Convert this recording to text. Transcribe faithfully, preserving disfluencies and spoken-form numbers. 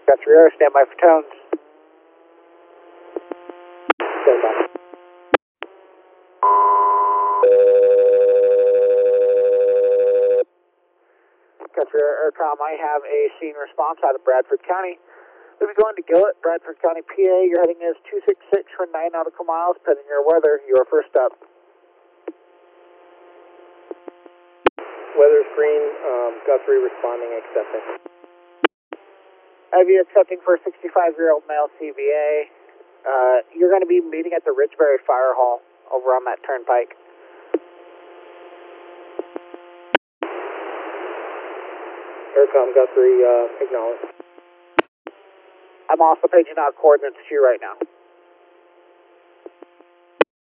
Guthrie Air, stand by for tones. Stand by. Guthrie Air, Aircom, I have a scene response out of Bradford County. We'll be going to Gillett, Bradford County, P A. Your heading is two six six for nine nautical miles, pending your weather. Your first up. Weather screen, um, Guthrie responding, accepting. I have you accepting for a sixty-five-year-old male C V A. Uh, you're going to be meeting at the Ridgeberry Fire Hall over on that turnpike. Aircom, Guthrie, uh, acknowledge. I'm also paging out coordinates to you right now.